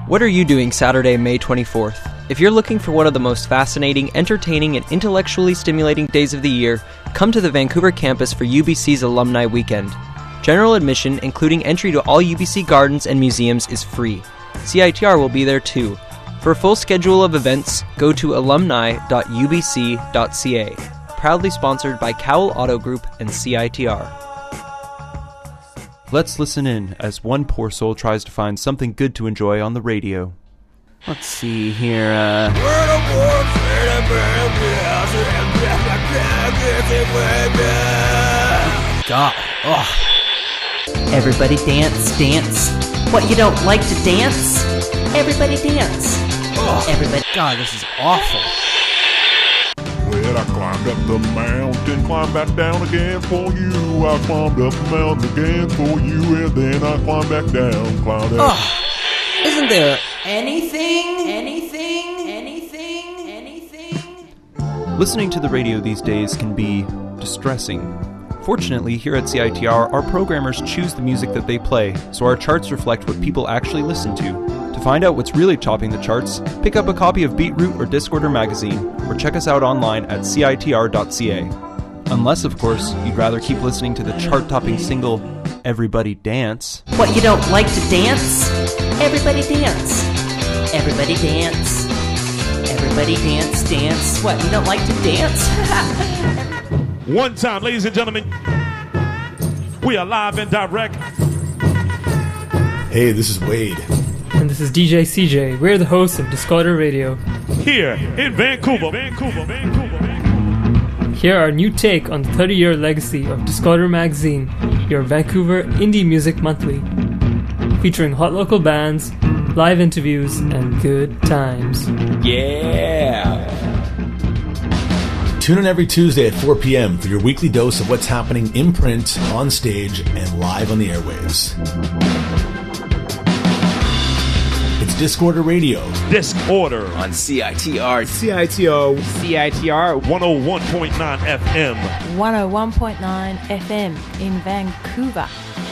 What are you doing Saturday, May 24th? If you're looking for one of the most fascinating, entertaining, and intellectually stimulating days of the year, come to the Vancouver campus for UBC's Alumni Weekend. General admission, including entry to all UBC gardens and museums, is free. CITR will be there too. For a full schedule of events, go to alumni.ubc.ca. Proudly sponsored by Cowell Auto Group and CITR. Let's listen in as one poor soul tries to find something good to enjoy on the radio. Let's see here, God. Oh. Everybody dance, dance. What, you don't like to dance? Everybody dance. Oh. Everybody. God, this is awful. Well, I climbed up the mountain, climbed back down again for you. I climbed up the mountain again for you, and then I climbed back down, climbed up. Oh. Isn't there anything? Listening to the radio these days can be distressing. Fortunately, here at CITR, our programmers choose the music that they play, so our charts reflect what people actually listen to. To find out what's really topping the charts, pick up a copy of Beatroot or Discorder magazine, or check us out online at citr.ca. Unless, of course, you'd rather keep listening to the chart-topping single, Everybody Dance. What, you don't like to dance? Everybody dance. Everybody dance. Everybody dance, dance. What, you don't like to dance? One time, ladies and gentlemen, we are live and direct. Hey, this is Wade. And this is DJ CJ. We're the hosts of Discorder Radio. Here in Vancouver. Here our new take on the 30-year legacy of Discorder Magazine, your Vancouver Indie Music Monthly. Featuring hot local bands, live interviews, and good times. Yeah! Tune in every Tuesday at 4 p.m. for your weekly dose of what's happening in print, on stage, and live on the airwaves. It's Discorder Radio. Discorder on CITR. CITR 101.9 FM. 101.9 FM in Vancouver.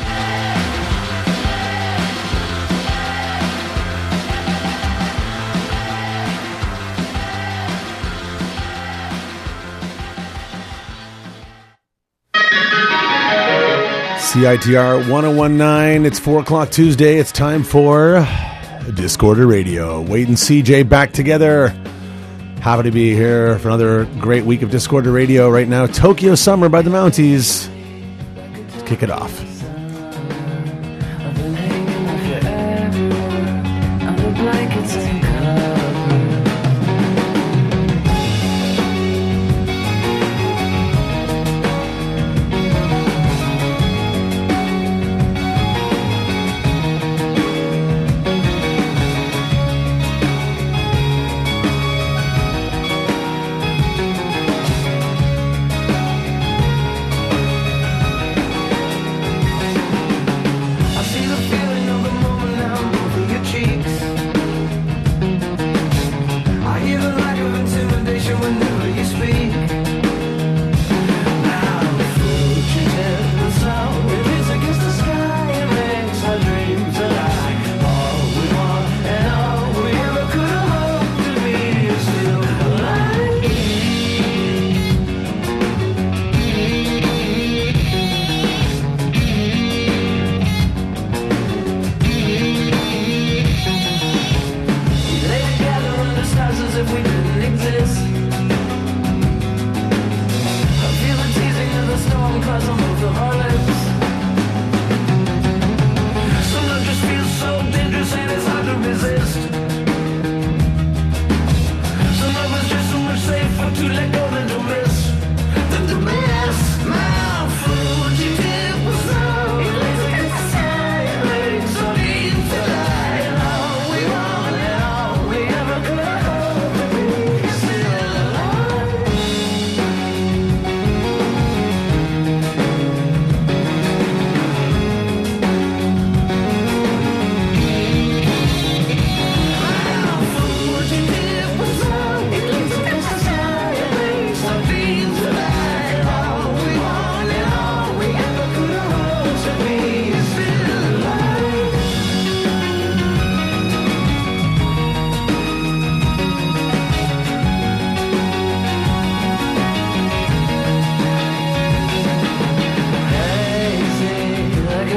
CITR 1019. It's 4 o'clock Tuesday. It's time for Discorder Radio. Wade and CJ back together. Happy to be here for another great week of Discorder Radio. Right now, Tokyo Summer by the Mounties. Let's kick it off.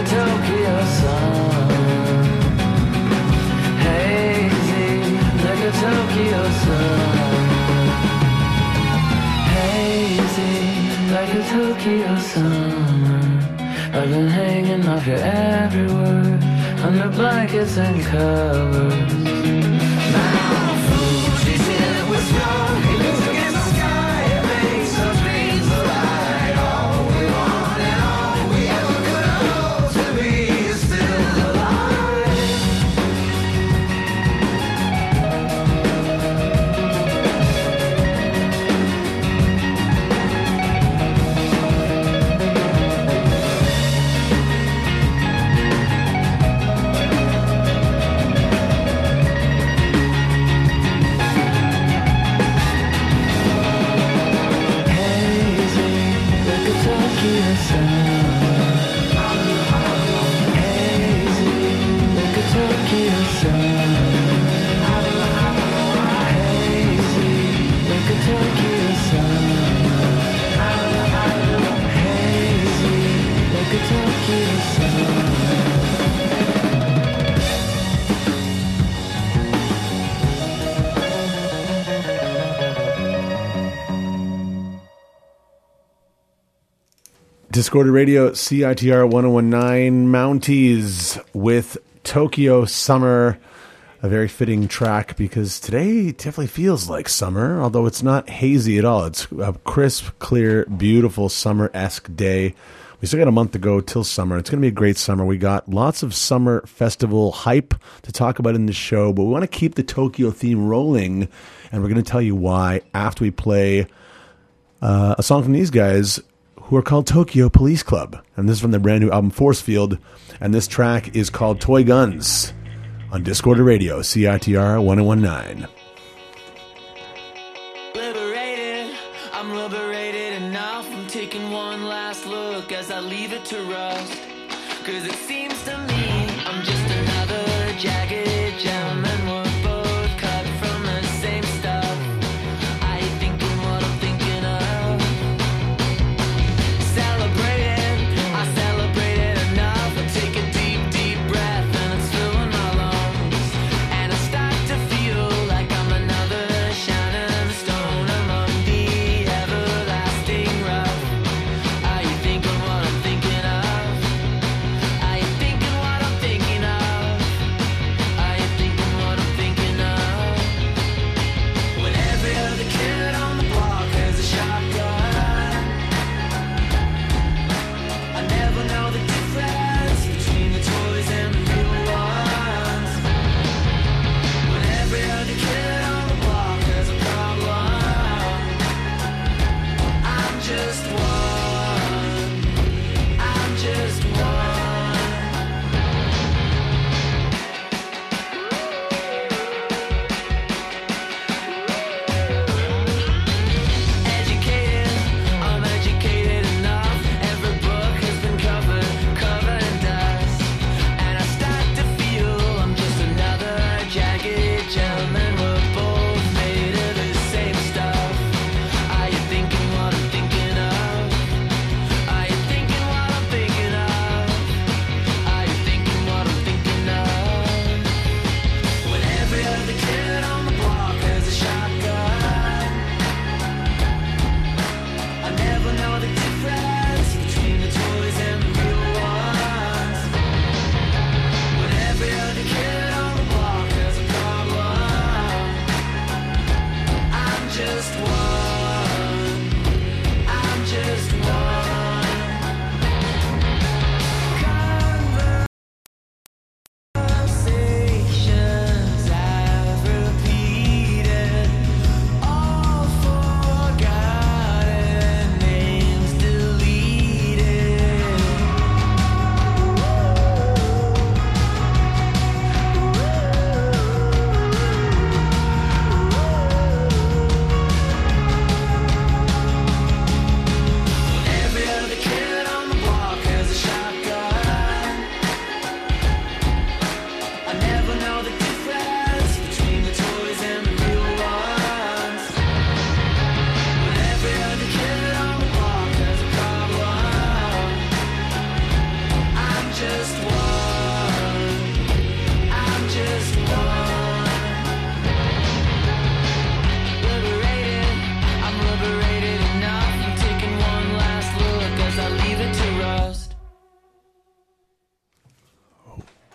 Tokyo sun. Hazy like a Tokyo sun. Hazy like a Tokyo summer. I've been hanging off your every word under blankets and covers. Now Fuji's here with snow. He looks against the sky. It makes our dreams alive. All we want and all we ever could hope to be is still alive. Discorder Radio, CITR 1019, Mounties with Tokyo Summer. A very fitting track because today definitely feels like summer, although it's not hazy at all. It's a crisp, clear, beautiful summer-esque day. We still got a month to go till summer. It's going to be a great summer. We got lots of summer festival hype to talk about in the show, but we want to keep the Tokyo theme rolling, and we're going to tell you why after we play a song from these guys who are called Tokyo Police Club. And this is from their brand new album, Force Field. And this track is called Toy Guns on Discorder Radio, CITR 1019. Liberated, I'm liberated enough. I'm taking one last look as I leave it to rust. Cause it seems to me I'm just another jagged gentleman. We're both cut from the same stuff. I ain't thinking what I'm thinking of. I celebrated enough. I take a deep, deep breath and it's filling my lungs. And I start to feel like I'm another shining stone among the everlasting rough. Are you thinking what I'm thinking of? Are you thinking what I'm thinking of?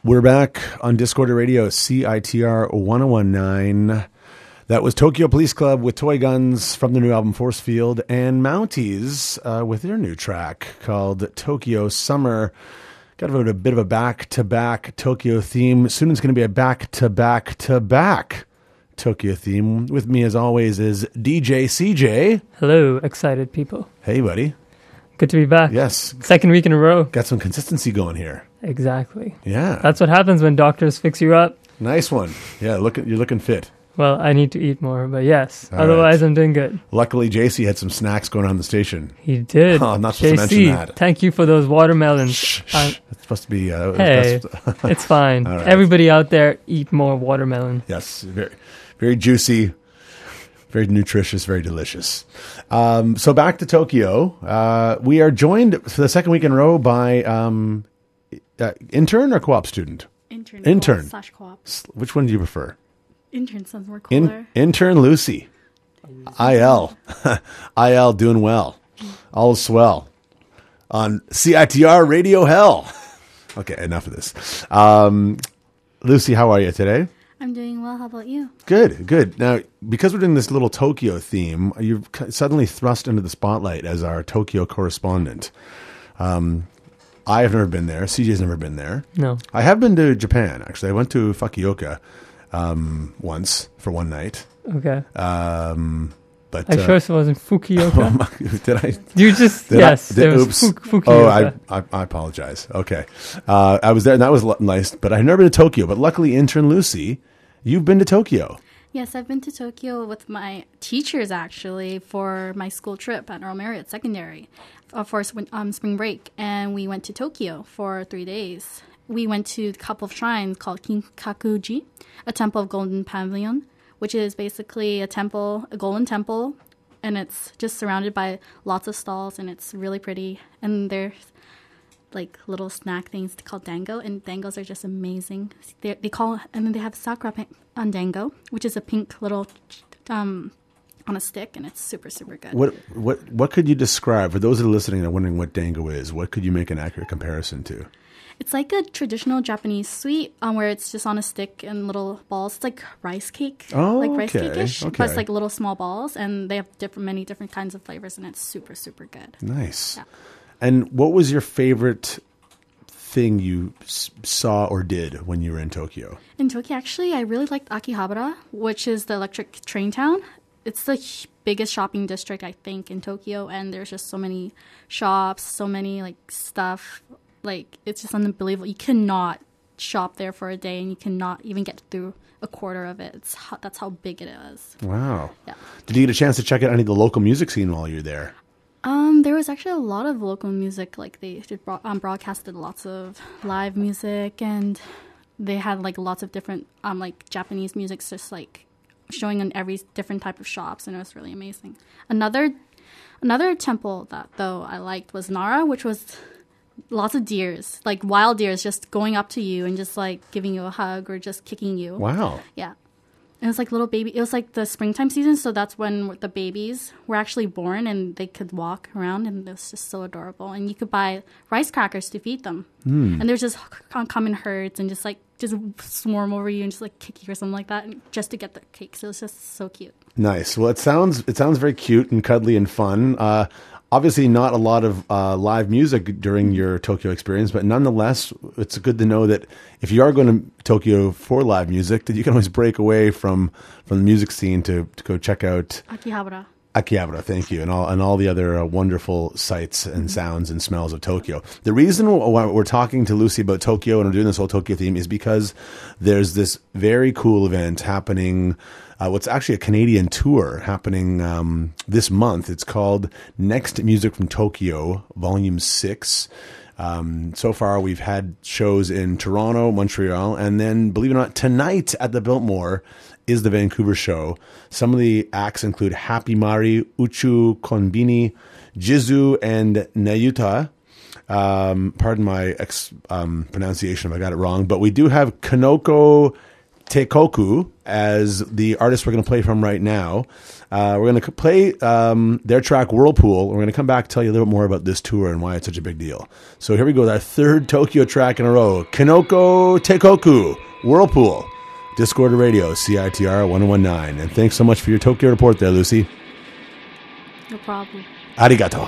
We're back on Discorder Radio, CITR 1019. That was Tokyo Police Club with Toy Guns from the new album Force Field, and Mounties with their new track called Tokyo Summer. Got a bit of a back-to-back Tokyo theme. Soon it's going to be a back-to-back-to-back Tokyo theme. With me, as always, is DJ CJ. Hello, excited people. Hey, buddy. Good to be back. Yes. Second week in a row. Got some consistency going here. Exactly. Yeah. That's what happens when doctors fix you up. Nice one. Yeah, you're looking fit. Well, I need to eat more, but yes. All Otherwise, right. I'm doing good. Luckily, JC had some snacks going on the station. He did. Oh, I'm not supposed to mention that. Thank you for those watermelons. Shh. It's supposed to be... hey, it's fine. All right. Everybody out there, eat more watermelon. Yes, very, very juicy, very nutritious, very delicious. So back to Tokyo. We are joined for the second week in a row by intern or co-op student? Intern. Slash co-op. Which one do you prefer? Intern sounds more cooler. Intern Lucy. IL. IL doing well. All is swell. On CITR Radio Hell. Okay, enough of this. Lucy, how are you today? I'm doing well. How about you? Good. Now, because we're doing this little Tokyo theme, you've suddenly thrust into the spotlight as our Tokyo correspondent. I have never been there. CJ's never been there. No. I have been to Japan, actually. I went to Fukuoka once for one night. Okay. But I sure it wasn't Fukuoka. Did I? You just, yes. It was Fukuoka. Oh, I apologize. Okay. I was there, and that was nice, but I've never been to Tokyo. But luckily, intern Lucy, you've been to Tokyo. Yes, I've been to Tokyo with my teachers, actually, for my school trip at Earl Marriott Secondary for spring break. And we went to Tokyo for 3 days. We went to a couple of shrines called Kinkakuji, a temple of Golden Pavilion, which is basically a golden temple, and it's just surrounded by lots of stalls, and it's really pretty. And there's like little snack things called dango, and dangos are just amazing. And then they have sakura on dango, which is a pink little on a stick, and it's super, super good. What could you describe for those that are listening and are wondering what dango is? What could you make an accurate comparison to? It's like a traditional Japanese sweet where it's just on a stick and little balls. It's like rice cake, rice cake-ish, but it's like little small balls, and they have many different kinds of flavors, and it's super, super good. Nice. Yeah. And what was your favorite thing you saw or did when you were in Tokyo? In Tokyo, actually, I really liked Akihabara, which is the electric train town. It's the biggest shopping district, I think, in Tokyo, and there's just so many shops, so many like stuff. Like, it's just unbelievable. You cannot shop there for a day, and you cannot even get through a quarter of it. That's how big it is. Wow. Yeah. Did you get a chance to check out any of the local music scene while you were there? There was actually a lot of local music. Like, they broadcasted lots of live music, and they had like lots of different like Japanese music, just like showing in every different type of shops, and it was really amazing. Another temple that though I liked was Nara, which was lots of deers, like wild deers, just going up to you and just like giving you a hug or just kicking you. Wow. Yeah. It was like little baby. It was like the springtime season, so that's when the babies were actually born and they could walk around, and it was just so adorable. And you could buy rice crackers to feed them, and there's just come in herds and just swarm over you and just like kick you or something like that, and just to get the cake. So it was just so cute. Nice. Well, it sounds very cute and cuddly and fun. Obviously, not a lot of live music during your Tokyo experience, but nonetheless, it's good to know that if you are going to Tokyo for live music, that you can always break away from the music scene to go check out Akihabara, thank you, and all the other wonderful sights and sounds and smells of Tokyo. The reason why we're talking to Lucy about Tokyo and we're doing this whole Tokyo theme is because there's this very cool event happening. What's actually a Canadian tour happening this month. It's called Next Music from Tokyo, Volume 6. So far, we've had shows in Toronto, Montreal, and then, believe it or not, tonight at the Biltmore is the Vancouver show. Some of the acts include Happy Mari, Uchu Konbini, Jizu, and Nayuta. Pardon my pronunciation if I got it wrong, but we do have Kanoko Teikoku as the artist we're going to play from right now. We're going to play their track Whirlpool. We're going to come back and tell you a little bit more about this tour and why it's such a big deal. So here we go, that third Tokyo track in a row. Kinoko Teikoku, Whirlpool, Discord Radio, CITR 1019. And thanks so much for your Tokyo report there, Lucy. No problem. Arigato.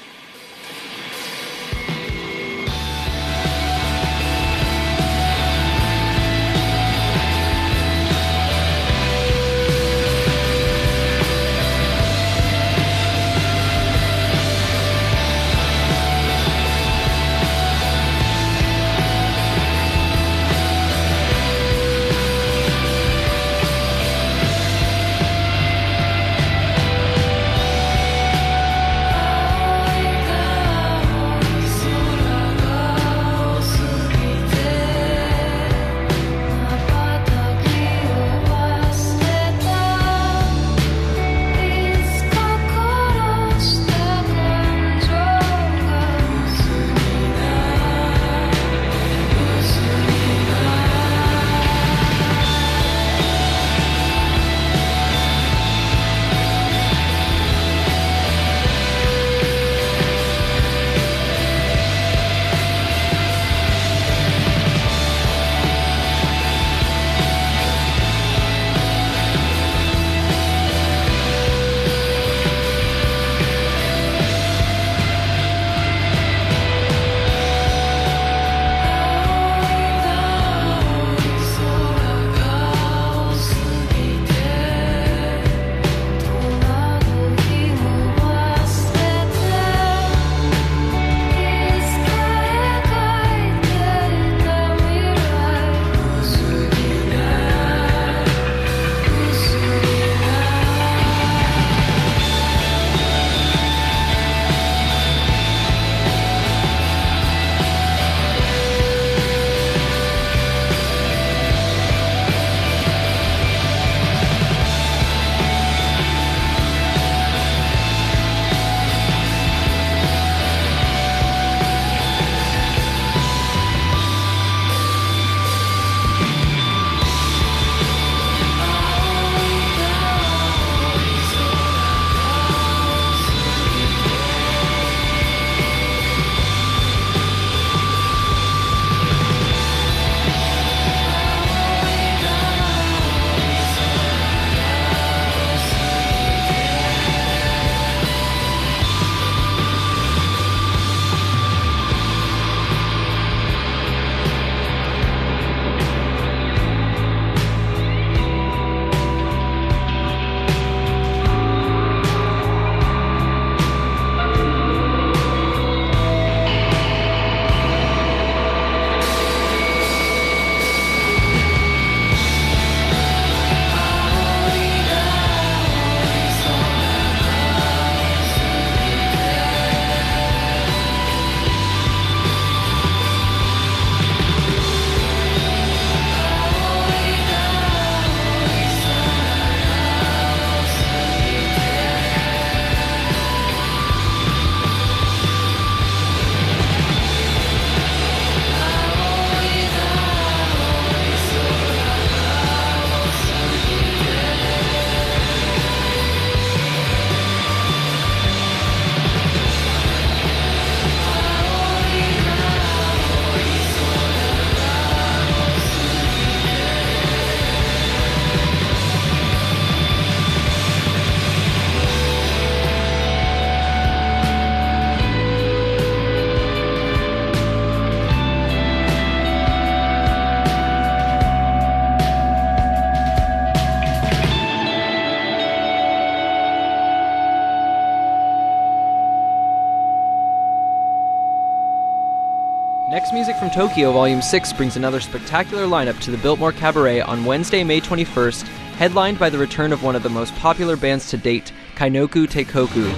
Next Music from Tokyo Volume 6 brings another spectacular lineup to the Biltmore Cabaret on Wednesday, May 21st, headlined by the return of one of the most popular bands to date, Kainoku Teikoku.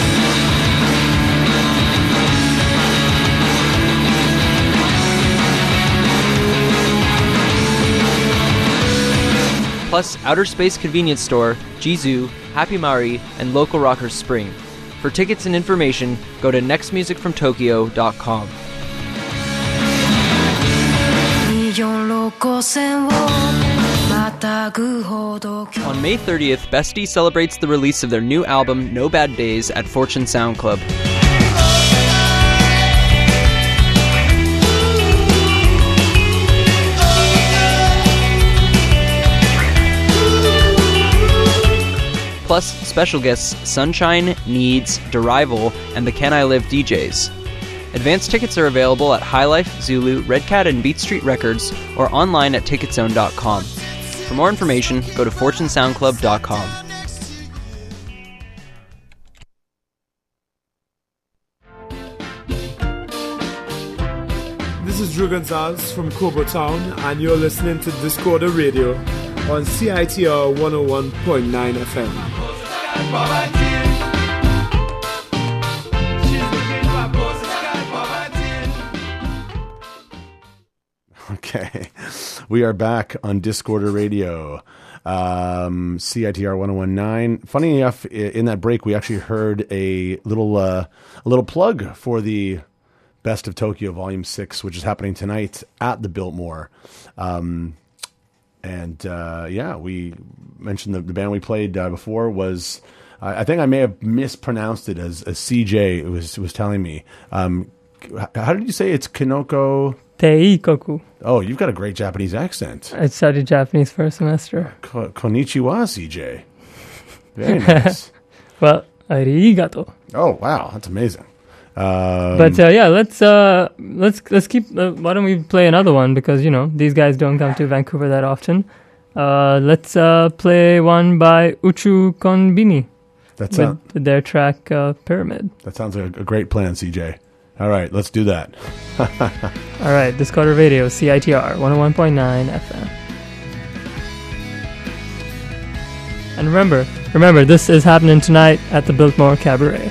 Plus, Outer Space Convenience Store, Jizu, Happy Mari, and local rockers Spring. For tickets and information, go to nextmusicfromtokyo.com. 24路線を On May 30th, Bestie celebrates the release of their new album, No Bad Days, at Fortune Sound Club. Plus, special guests Sunshine, Needs, Derival, and the Can I Live DJs. Advance tickets are available at High Life, Zulu, Red Cat, and Beat Street Records, or online at Ticketzone.com. For more information, go to FortuneSoundClub.com. This is Drew Gonzalez from Cobo Town, and you're listening to Discorder Radio on CITR 101.9 FM. Okay, we are back on Discorder Radio, CITR 101.9. Funny enough, in that break, we actually heard a little plug for the Best of Tokyo Volume 6, which is happening tonight at the Biltmore. We mentioned the band we played before was, I think I may have mispronounced it as CJ was telling me. How did you say it's Kinoko? Teikoku. Oh, you've got a great Japanese accent. I studied Japanese for a semester. Konnichiwa, CJ. Very nice. Well, arigato. Oh, wow, that's amazing. Let's keep. Why don't we play another one, because these guys don't come to Vancouver that often. Let's play one by Uchu Konbini. With their track Pyramid. That sounds like a great plan, CJ. All right, let's do that. All right, Discorder Radio, CITR 101.9 FM. And remember, this is happening tonight at the Biltmore Cabaret.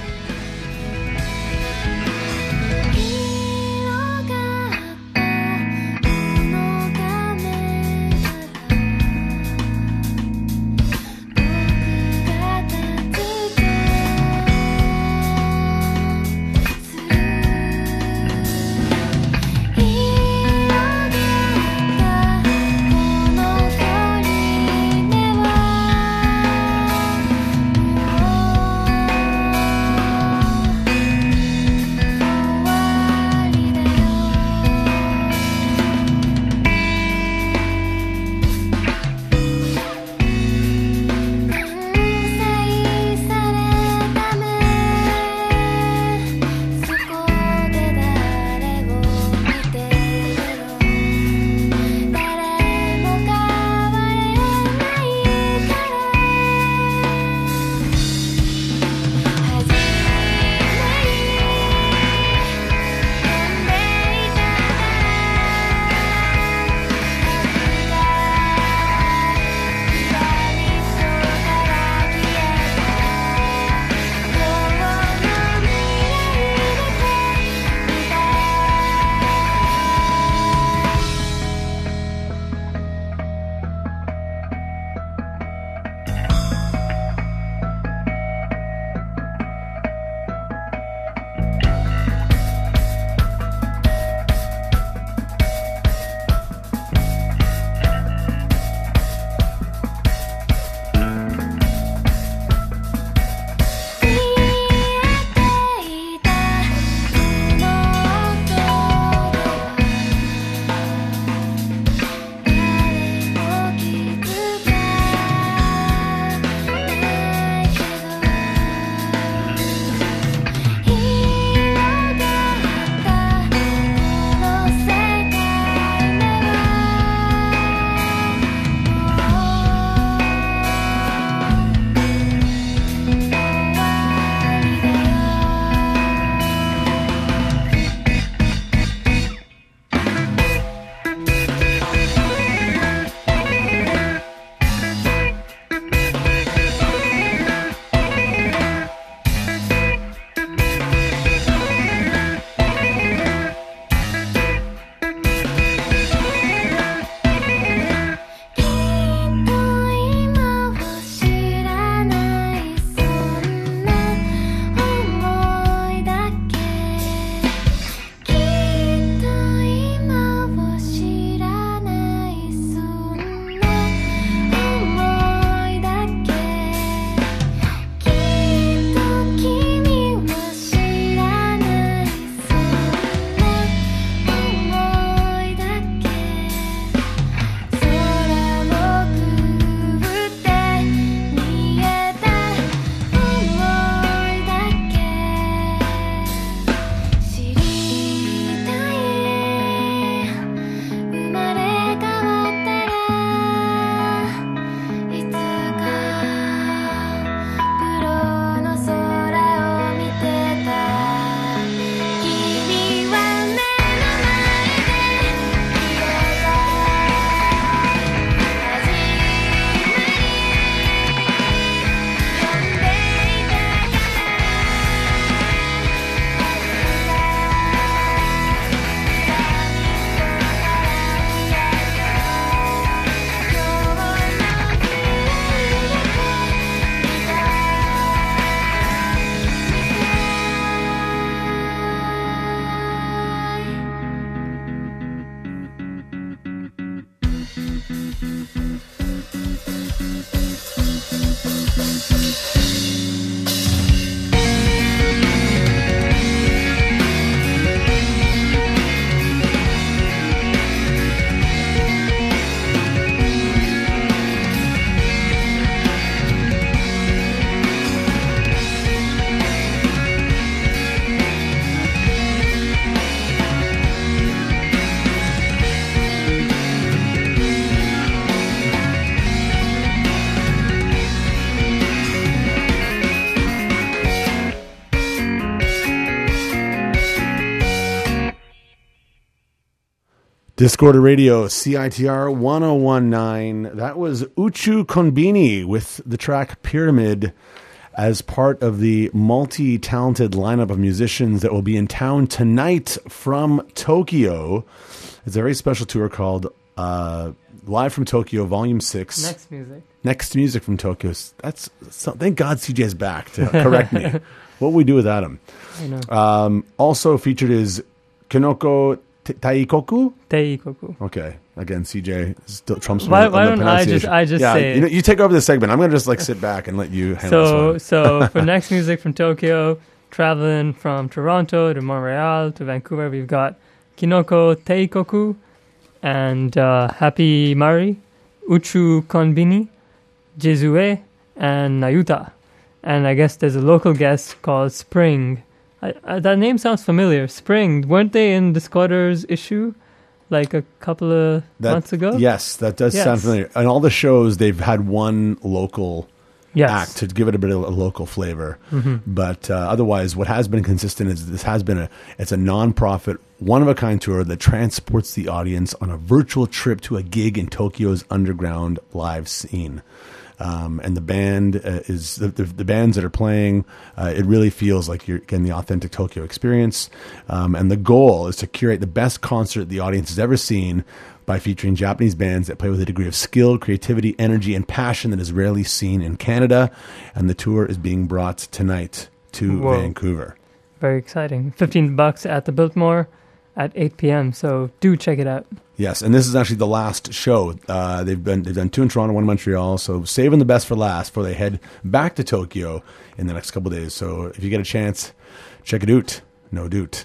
Discorder Radio, CITR 1019. That was Uchu Konbini with the track Pyramid as part of the multi-talented lineup of musicians that will be in town tonight from Tokyo. It's a very special tour called Live from Tokyo, Volume 6. Next Music from Tokyo. Thank God CJ's back to correct me. What would we do without him? I know. Also featured is Kinoko Taikoku? Taikoku. Okay. Again, CJ still trumps me. Why don't I just say it? You take over the segment. I'm going to just sit back and let you handle this one. So for Next Music from Tokyo, traveling from Toronto to Montreal to Vancouver, we've got Kinoko Taikoku and Happy Mari, Uchu Konbini, Jizue, and Nayuta. And I guess there's a local guest called Spring. That name sounds familiar. Spring. Weren't they in Discorder's issue like a couple of months ago? Yes, that does sound familiar. And all the shows, they've had one local act to give it a bit of a local flavor. Mm-hmm. But otherwise, what has been consistent is it's a non-profit, one-of-a-kind tour that transports the audience on a virtual trip to a gig in Tokyo's underground live scene. And the band is the bands that are playing. It really feels like you're getting the authentic Tokyo experience. And the goal is to curate the best concert the audience has ever seen by featuring Japanese bands that play with a degree of skill, creativity, energy, and passion that is rarely seen in Canada. And the tour is being brought tonight to Vancouver. Very exciting. $15 at the Biltmore at 8 p.m. So do check it out. Yes, and this is actually the last show. They've done 2 in Toronto, 1 in Montreal. So saving the best for last before they head back to Tokyo in the next couple of days. So if you get a chance, check it out. No doot.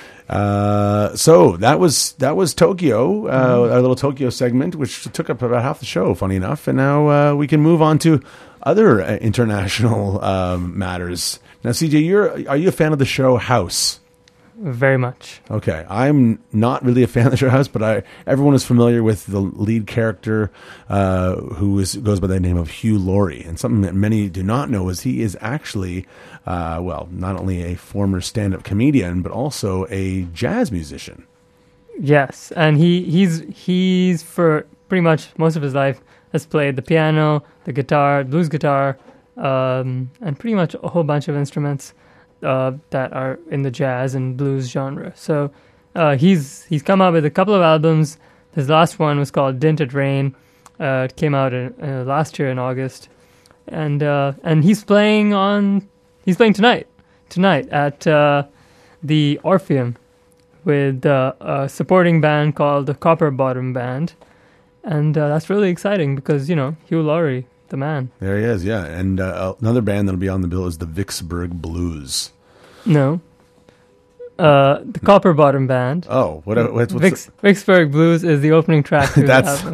So that was Tokyo, our little Tokyo segment, which took up about half the show, funny enough. And now we can move on to other international matters. Now, CJ, are you a fan of the show House? Very much. Okay, I'm not really a fan of the show House, but everyone is familiar with the lead character who goes by the name of Hugh Laurie. And something that many do not know is he is actually, not only a former stand-up comedian, but also a jazz musician. Yes, and he's for pretty much most of his life has played the piano, the guitar, blues guitar, and pretty much a whole bunch of instruments that are in the jazz and blues genre. So he's come out with a couple of albums. His last one was called Didn't It Rain. It came out last year in August, and he's playing tonight at the Orpheum with a supporting band called the Copper Bottom Band, and that's really exciting because Hugh Laurie, the man. There he is, yeah. And another band that'll be on the bill is the Vicksburg Blues. No. The Copper Bottom Band. Oh, what's Vicksburg Blues is the opening track to the album.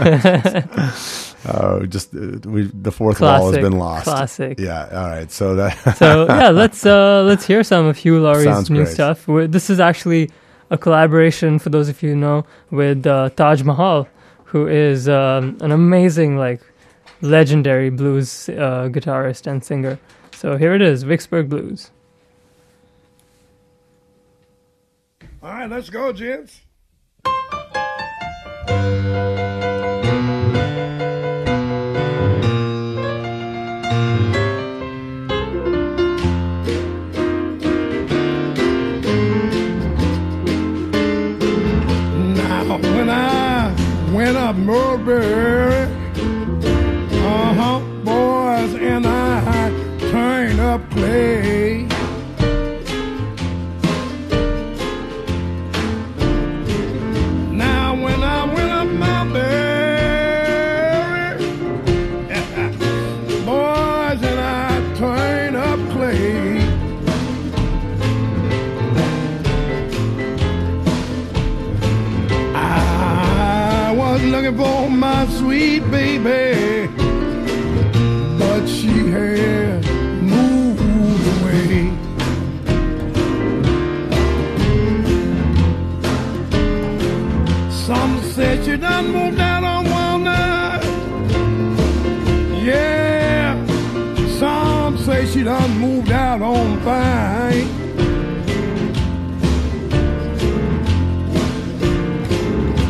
The fourth wall has been lost. Classic. Yeah, all right. So let's hear some of Hugh Laurie's new stuff. This is actually a collaboration, for those of you who know, with Taj Mahal, who is an amazing, legendary blues guitarist and singer. So here it is, Vicksburg Blues. All right, let's go, gents. Now, when I went up Mulberry, boys and I turned up clay. Now when I went up Mulberry, boys and I turned up clay. I was looking for my sweet baby, but she had moved away. Some said she done moved out on Walnut. Yeah, some say she done moved out on Pine.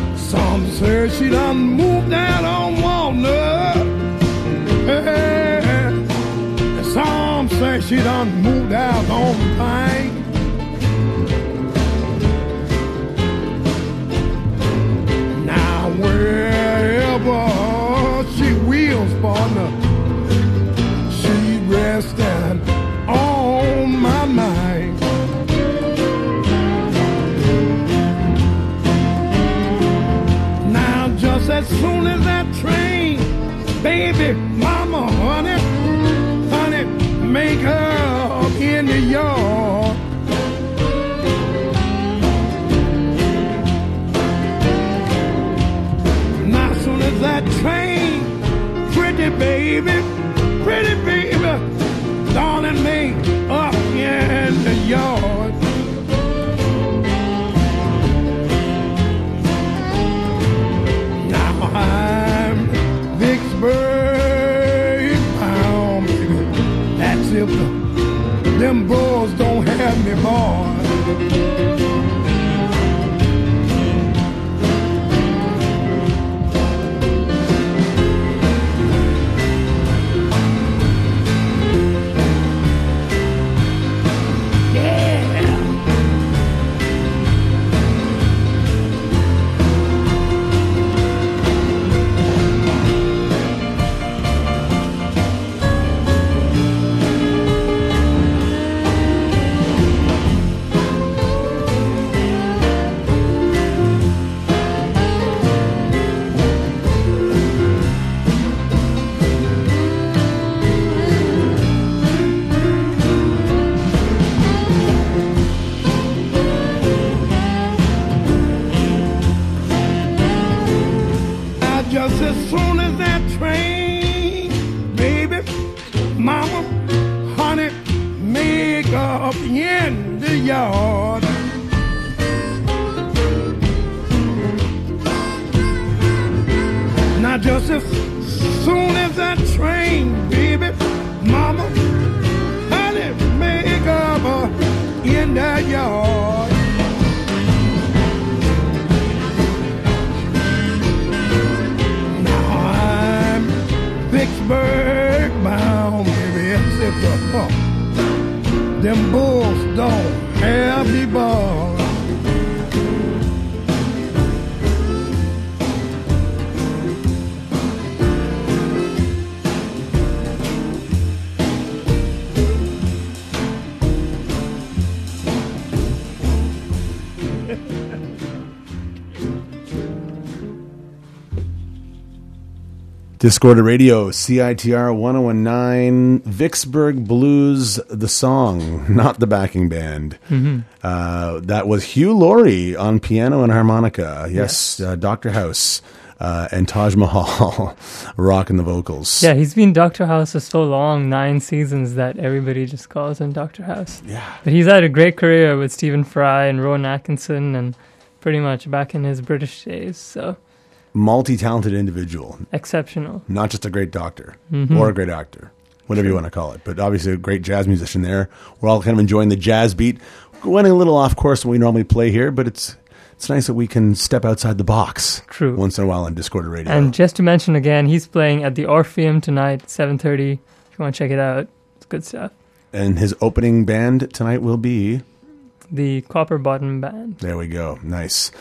says she done moved out on Walnut. And some say she done moved out on Pine. Now wherever she wheels, partner, she resting on my mind. Now just as soon as that train, baby, mama, honey, make her up in the yard. Now as soon as that train, pretty baby, darling, make up in the yard. Now I'm Vicksburg bound, baby. That's if them boys don't have me, boy. Just as soon as that train, baby, mama, honey, make up in the yard. Now just as soon as that train, baby, mama, honey, make up in the yard. Vicksburg bound, baby, it's if them bulls don't have me ball. Discorder Radio, CITR 1019, Vicksburg Blues, the song, not the backing band. Mhm. That was Hugh Laurie on piano and harmonica. Yes. Dr. House and Taj Mahal rocking the vocals. Yeah, he's been Dr. House for so long, 9 seasons, that everybody just calls him Dr. House. Yeah. But he's had a great career with Stephen Fry and Rowan Atkinson and pretty much back in his British days, so... Multi-talented individual. Exceptional. Not just a great doctor Mhm. or a great actor, whatever you want to call it. But obviously a great jazz musician there. We're all kind of enjoying the jazz beat. We're running a little off course than we normally play here, but it's nice that we can step outside the box. True. Once in a while on Discorder Radio. And just to mention again, he's playing at the Orpheum tonight, 7:30. If you want to check it out, it's good stuff. And his opening band tonight will be... The Copper Bottom Band. There we go. Nice.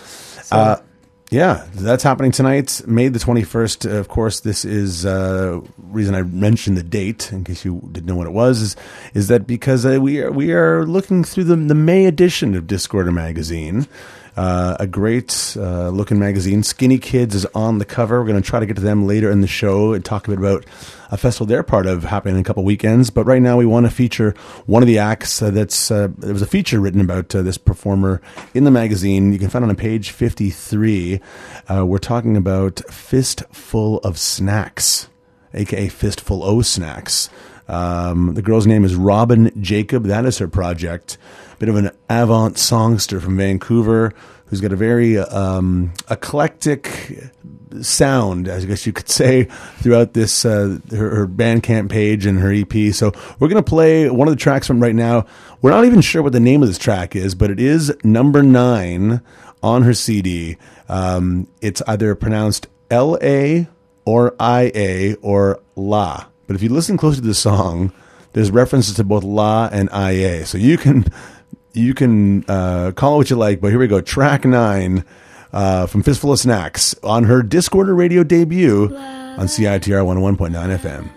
Yeah, that's happening tonight, May the 21st. Of course, this is reason I mentioned the date, in case you didn't know what it was, is that because we are looking through the May edition of Discorder Magazine. A great looking magazine. Skinny Kids is on the cover. We're going to try to get to them later in the show and talk a bit about a festival they're part of happening in a couple weekends. But right now we want to feature one of the acts there was a feature written about this performer in the magazine. You can find it on page 53. We're talking about Fistful of Snacks, a.k.a. Fistful O Snacks. The girl's name is Robin Jacob. That is her project. Bit of an avant songster from Vancouver who's got a very eclectic sound, I guess you could say, throughout this her Bandcamp page and her EP. So we're going to play one of the tracks from right now. We're not even sure what the name of this track is, but it is number 9 on her CD. It's either pronounced L-A or I-A or La. But if you listen closely to the song, there's references to both La and I-A. So you can call it what you like, but here we go. Track 9 from Fistful of Snacks on her Discorder Radio debut on CITR 101.9 FM.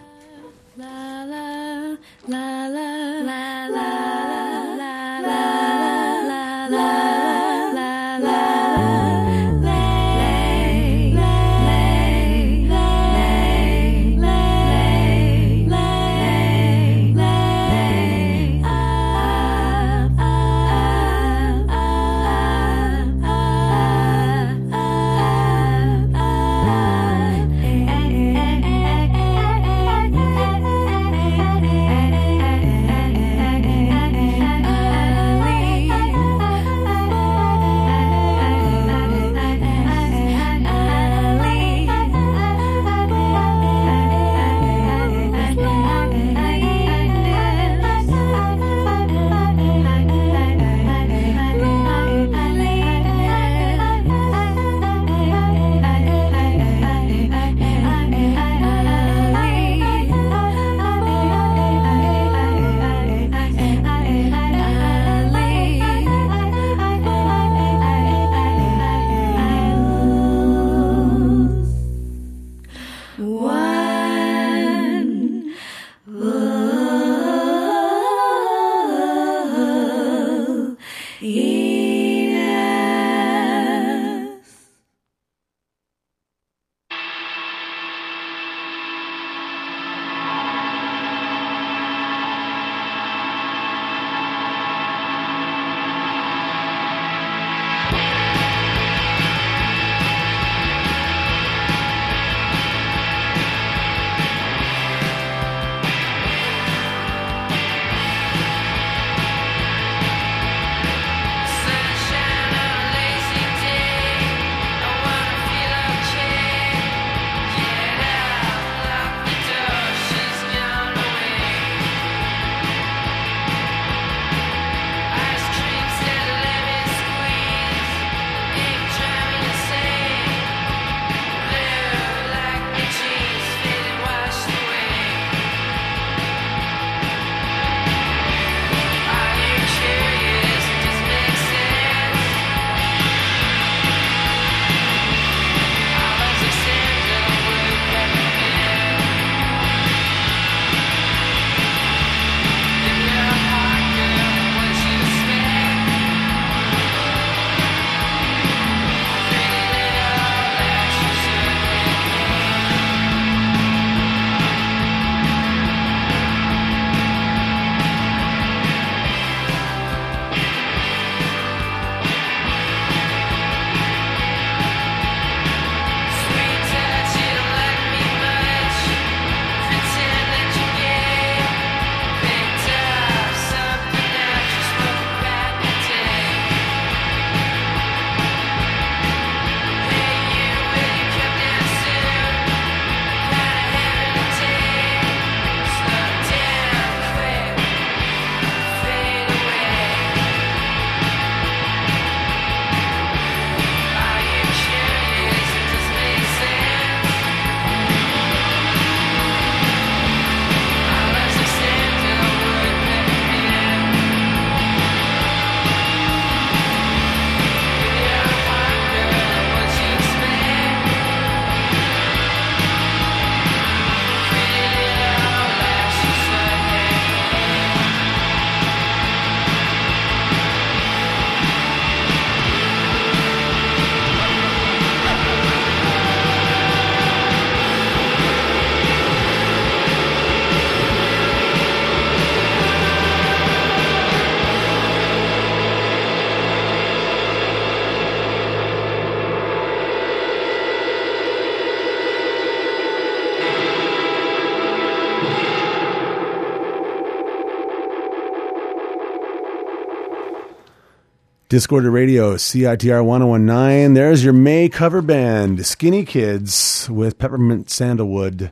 Discorder Radio, CITR 1019. There's your May cover band, Skinny Kids with Peppermint Sandalwood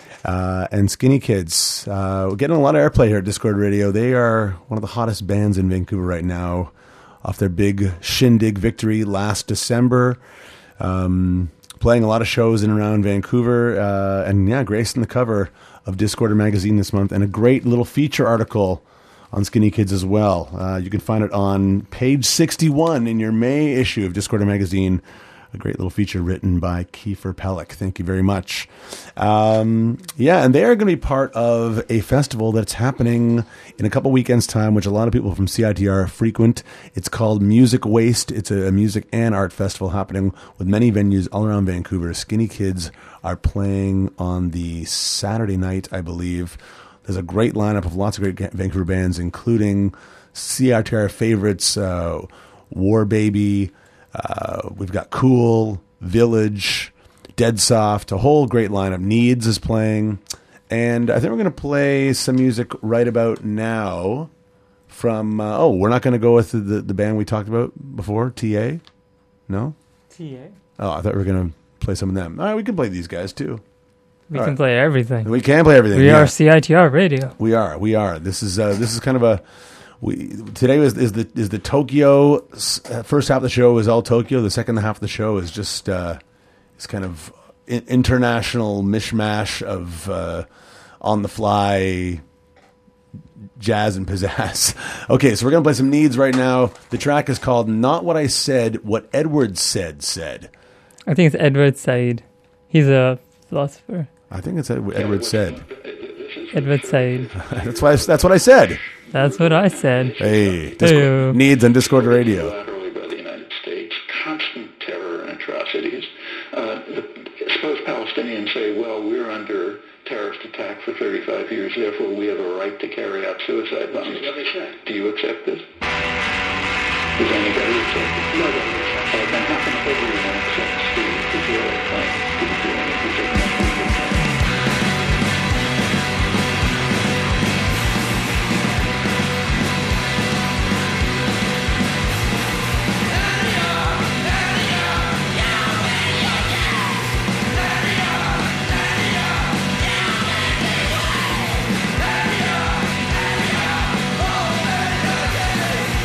and Skinny Kids. We're getting a lot of airplay here at Discorder Radio. They are one of the hottest bands in Vancouver right now off their big shindig victory last December. Playing a lot of shows in and around Vancouver, and gracing the cover of Discorder magazine this month, and a great little feature article on Skinny Kids as well. You can find it on page 61 in your May issue of Discorder magazine. A great little feature written by Kiefer Pellick. Thank you very much. And they are going to be part of a festival that's happening in a couple weekends' time, which a lot of people from CITR frequent. It's called Music Waste. It's a music and art festival happening with many venues all around Vancouver. Skinny Kids are playing on the Saturday night, I believe. There's a great lineup of lots of great Vancouver bands, including CITR favorites, War Baby. We've got Cool, Village, Dead Soft, a whole great lineup. Needs is playing. And I think we're going to play some music right about now from, we're not going to go with the band we talked about before, TA? No? TA? Oh, I thought we were going to play some of them. All right, we can play these guys too. We can play everything. We can play everything. We are CITR Radio. We are. This is kind of a... Today is the Tokyo first half of the show is all Tokyo. The second half of the show is just it's kind of international mishmash of on the fly jazz and pizzazz. Okay, so we're gonna play some Needs right now. The track is called "Not What I Said, What Edward Said." I think it's Edward Said. He's a philosopher. I think it's Edward Said. Edward Said. That's what I said. That's what I said. Hey, Needs on Discord Radio. Unilaterally by the United States, constant terror and atrocities. Suppose Palestinians say, well, we're under terrorist attack for 35 years, therefore we have a right to carry out suicide bombings. Do you accept this? Does anybody accept it? No, then how come everyone accepts the Israeli claim to be doing it?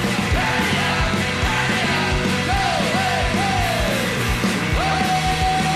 Hey!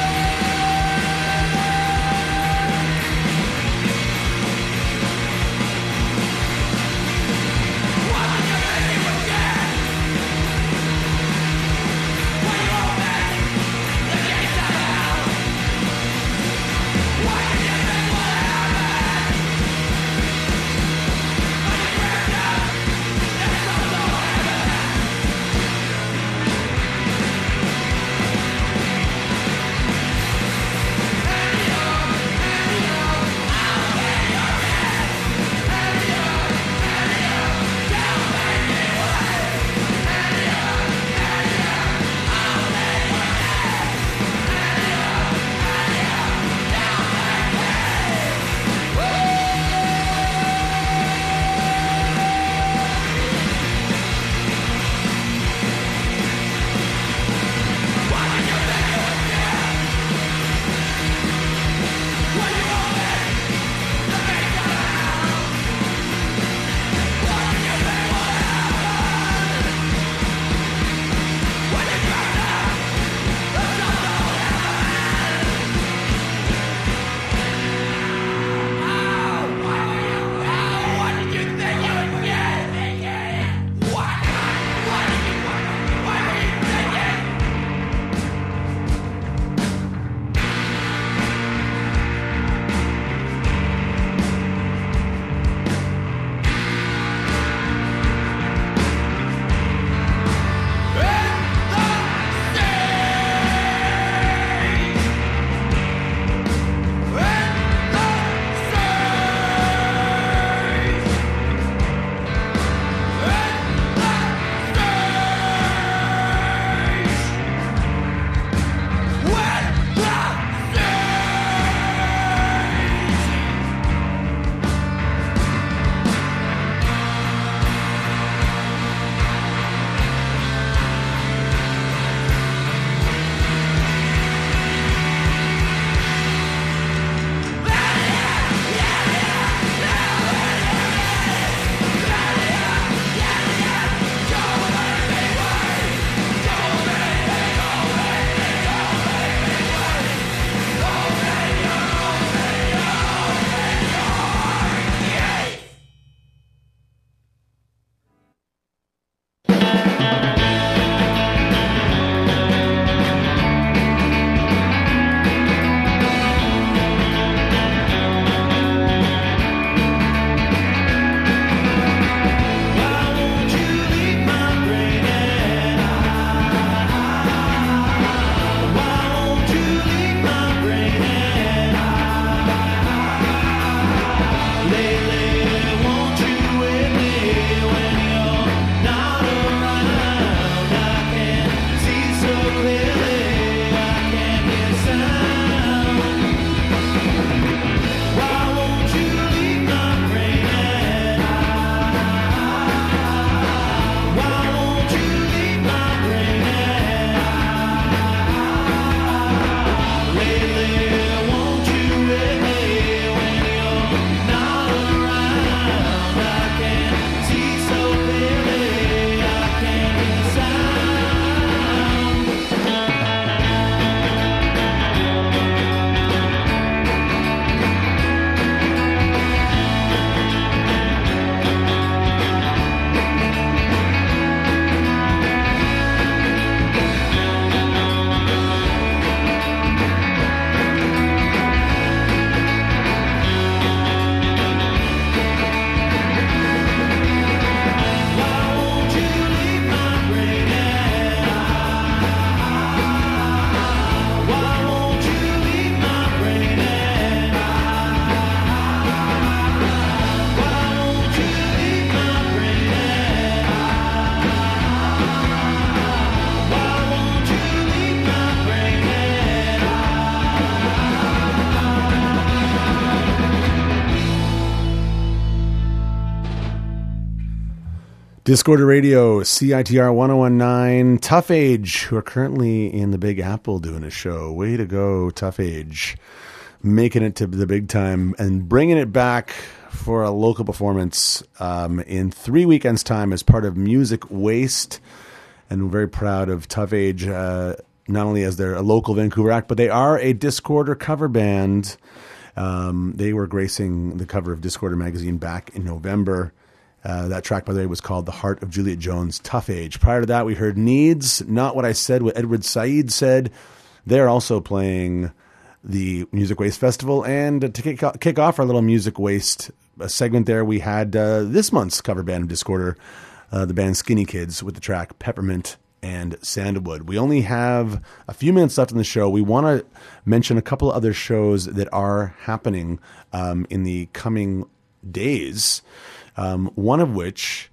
Discorder Radio, CITR 1019, Tough Age, who are currently in the Big Apple doing a show. Way to go, Tough Age. Making it to the big time and bringing it back for a local performance in 3 weekends' time as part of Music Waste. And we're very proud of Tough Age, not only as they're a local Vancouver act, but they are a Discorder cover band. They were gracing the cover of Discorder magazine back in November. That track, by the way, was called The Heart of Juliet Jones, Tough Age. Prior to that, we heard Needs, Not What I Said, what Edward Said said. They're also playing the Music Waste Festival. And to kick off our little Music Waste segment there, we had this month's cover band of Discorder, the band Skinny Kids, with the track Peppermint and Sandalwood. We only have a few minutes left in the show. We want to mention a couple of other shows that are happening in the coming days. One of which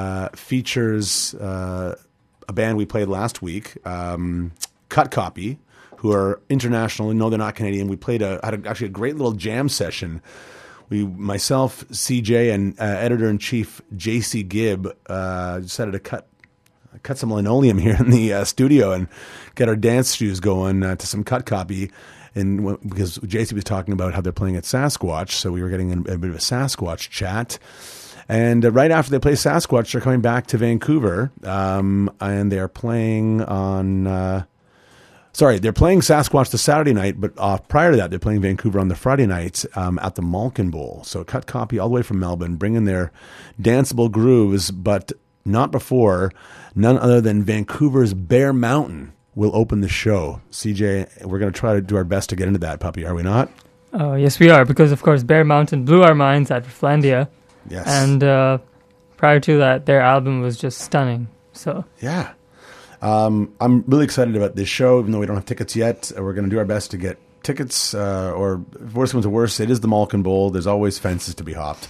features a band we played last week, Cut Copy, who are international. No, they're not Canadian. We played had actually a great little jam session. Myself, CJ, and editor-in-chief JC Gibb decided to cut some linoleum here in the studio and get our dance shoes going to some Cut Copy. And because JC was talking about how they're playing at Sasquatch, so we were getting a bit of a Sasquatch chat. And right after they play Sasquatch, they're coming back to Vancouver, and they're playing on... they're playing Sasquatch the Saturday night, but prior to that, they're playing Vancouver on the Friday night at the Malkin Bowl. So Cut Copy all the way from Melbourne, bringing their danceable grooves, but not before none other than Vancouver's Bear Mountain will open the show. CJ, we're going to try to do our best to get into that puppy, are we not? Oh, yes, we are, because, of course, Bear Mountain blew our minds at Flandia. Yes. And prior to that, their album was just stunning. So yeah. I'm really excited about this show, even though we don't have tickets yet. We're going to do our best to get tickets, or if worse comes to worse, it is the Malkin Bowl. There's always fences to be hopped.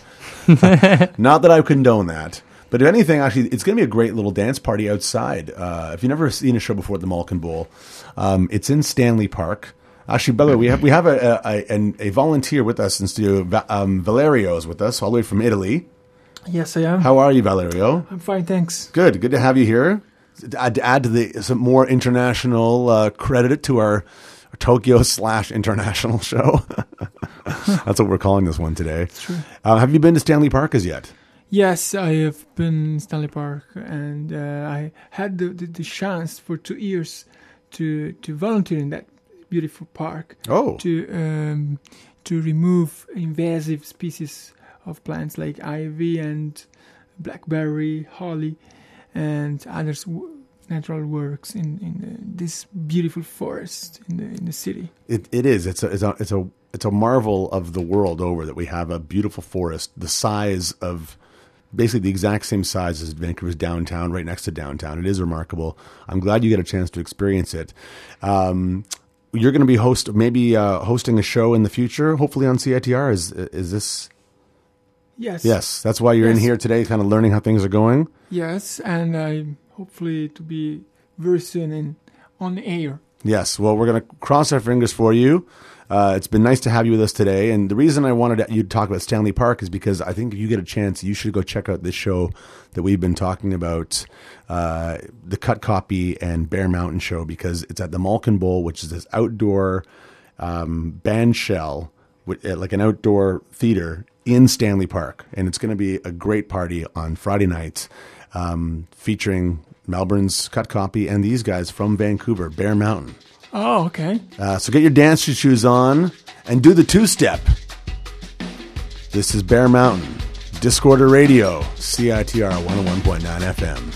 Not that I condone that. But if anything, actually, it's going to be a great little dance party outside. If you've never seen a show before at the Malkin Bowl, it's in Stanley Park. Actually, by the way, we have a volunteer with us in studio. Valerio is with us, all the way from Italy. Yes, I am. How are you, Valerio? I'm fine, thanks. Good to have you here. To add to some more international credit to our Tokyo/international show. That's what we're calling this one today. That's true. Have you been to Stanley Park as yet? Yes, I have been in Stanley Park, and I had the chance for 2 years to volunteer in that beautiful park. Oh. To remove invasive species of plants like ivy and blackberry, holly, and other natural works in this beautiful forest in the city. It is. It's a marvel of the world over that we have a beautiful forest the size of. Basically the exact same size as Vancouver's downtown, right next to downtown. It is remarkable. I'm glad you get a chance to experience it. You're going to be hosting a show in the future, hopefully on CITR. Is this? Yes. Yes, that's why you're in here today, kind of learning how things are going. Yes, and I hopefully to be very soon on air. Yes, well, we're going to cross our fingers for you. It's been nice to have you with us today. And the reason I wanted you to talk about Stanley Park is because I think if you get a chance, you should go check out this show that we've been talking about, the Cut Copy and Bear Mountain show, because it's at the Malkin Bowl, which is this outdoor band shell, like an outdoor theater in Stanley Park. And it's going to be a great party on Friday night, featuring Melbourne's Cut Copy and these guys from Vancouver, Bear Mountain. Oh, okay. So get your dance shoes on and do the two-step. This is Bear Mountain, Discorder Radio, CITR 101.9 FM.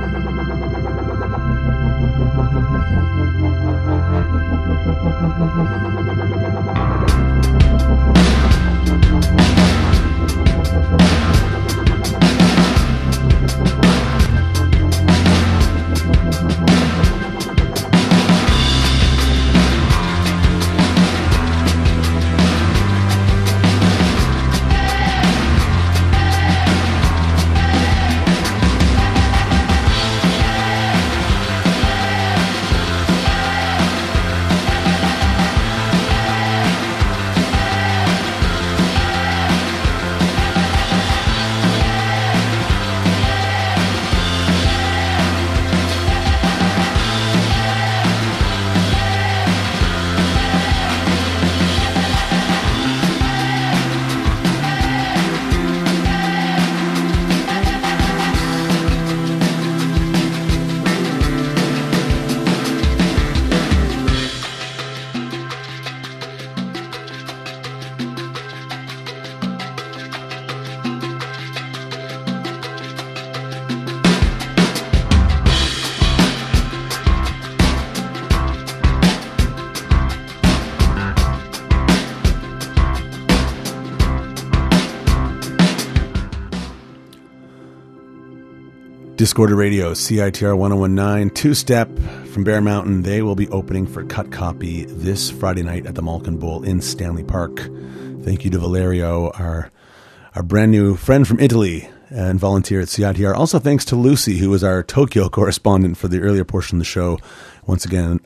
Discorder Radio, CITR 1019, Two-Step from Bear Mountain. They will be opening for Cut Copy this Friday night at the Malkin Bowl in Stanley Park. Thank you to Valerio, our brand new friend from Italy and volunteer at CITR. Also thanks to Lucy, who was our Tokyo correspondent for the earlier portion of the show. Once again,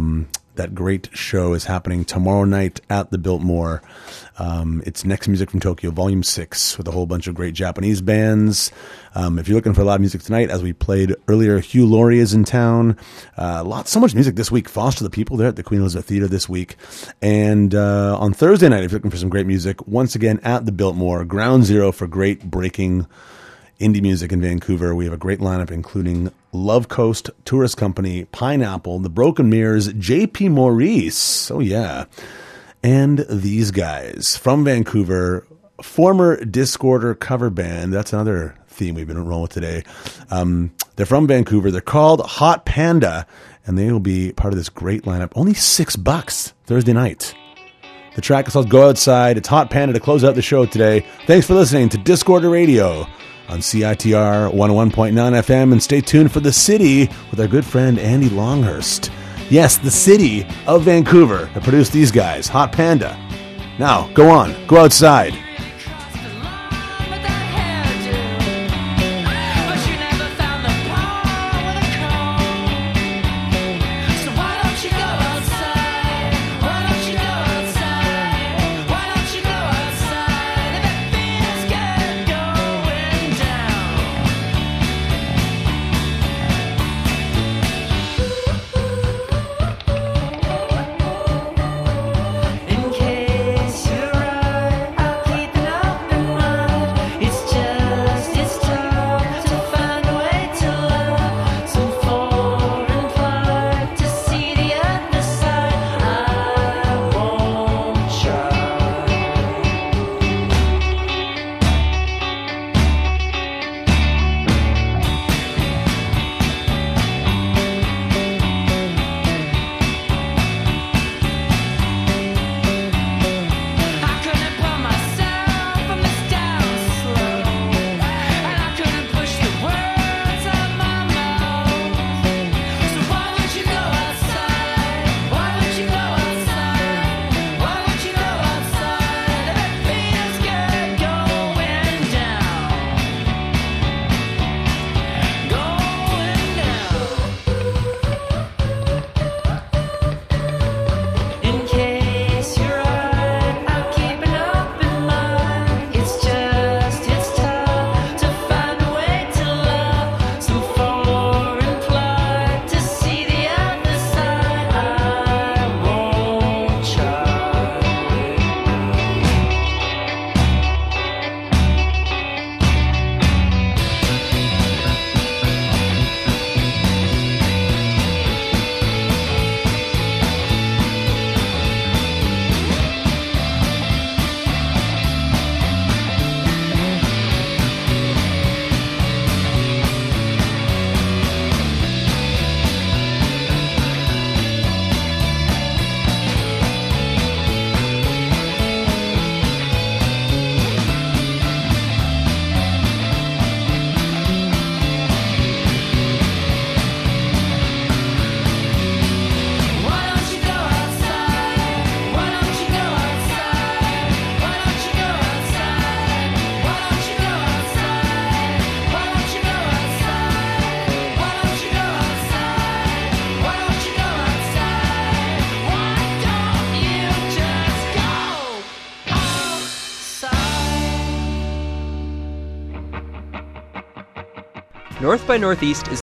that great show is happening tomorrow night at the Biltmore. It's Next Music from Tokyo, Volume 6, with a whole bunch of great Japanese bands. If you're looking for a lot of music tonight, as we played earlier, Hugh Laurie is in town. So much music this week. Foster the People, there at the Queen Elizabeth Theatre this week. And on Thursday night, if you're looking for some great music, once again at the Biltmore, ground zero for great breaking indie music in Vancouver. We have a great lineup, including Love Coast, Tourist Company, Pineapple, The Broken Mirrors, J.P. Maurice. Oh, yeah. And these guys from Vancouver, former Discorder cover band. That's another theme we've been rolling with today. They're from Vancouver. They're called Hot Panda, and they will be part of this great lineup. Only $6 Thursday night. The track is called Go Outside. It's Hot Panda to close out the show today. Thanks for listening to Discorder Radio on CITR 101.9 FM, and stay tuned for The City with our good friend Andy Longhurst. Yes, The City of Vancouver that produced these guys, Hot Panda. Now, go on, go outside. In case you're right, I'll keep North by Northeast is